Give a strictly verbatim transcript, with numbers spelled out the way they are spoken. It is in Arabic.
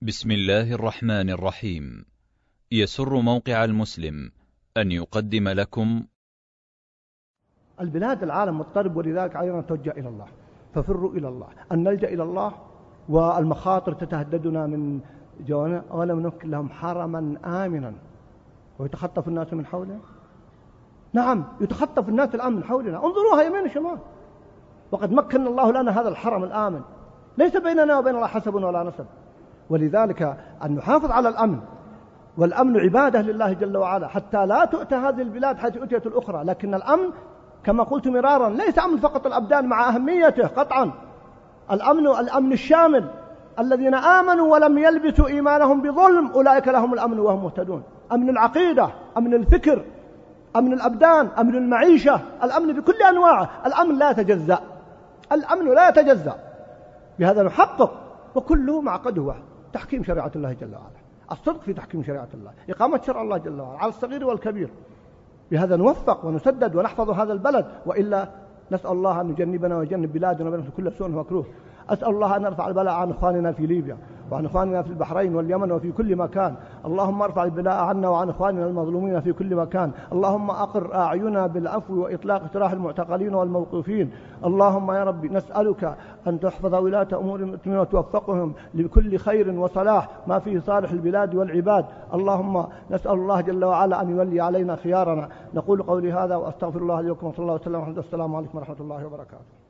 بسم الله الرحمن الرحيم. يسر موقع المسلم أن يقدم لكم البلاد العالم مضطرب، ولذلك علينا أن نتوجه إلى الله، ففروا إلى الله، أن نلجأ إلى الله. والمخاطر تتهددنا من جوانا، ولم نمكن لهم حرما آمنا ويتخطف الناس من حوله. نعم، يتخطف الناس الآن من حولنا، انظروها يمين وشمال، وقد مكن الله لنا هذا الحرم الآمن، ليس بيننا وبين الله حسب ولا نسب. ولذلك أن نحافظ على الأمن، والأمن عبادة لله جل وعلا، حتى لا تؤتى هذه البلاد حيث أتيت الأخرى. لكن الأمن كما قلت مرارا ليس أمن فقط الأبدان مع أهميته قطعا، الأمن الأمن الشامل، الذين آمنوا ولم يلبسوا إيمانهم بظلم أولئك لهم الأمن وهم مهتدون. أمن العقيدة، أمن الفكر، أمن الأبدان، أمن المعيشة، الأمن بكل أنواعه. الأمن لا يتجزأ، الأمن لا يتجزأ، بهذا نحقق، وكله معقده واحد: تحكيم شريعة الله جل وعلا، الصدق في تحكيم شريعة الله، إقامة شرع الله جل وعلا على الصغير والكبير. بهذا نوفق ونسدد ونحفظ هذا البلد، وإلا نسأل الله أن يجنبنا ويجنب بلادنا وبين كل سوء ومكروه. أسأل الله أن يرفع البلاء عن إخواننا في ليبيا، وعن إخواننا في البحرين واليمن وفي كل مكان. اللهم ارفع البلاء عنا وعن إخواننا المظلومين في كل مكان. اللهم أقر أعيننا بالعفو وإطلاق سراح المعتقلين والموقوفين. اللهم يا رب نسألك أن تحفظ ولاة أمور المسلمين وتوفقهم لكل خير وصلاح ما فيه صالح البلاد والعباد. اللهم نسأل الله جل وعلا أن يولي علينا خيارنا. نقول قولي هذا وأستغفر الله لكم، وصلى الله وسلم. السلام عليكم ورحمة الله وبركاته.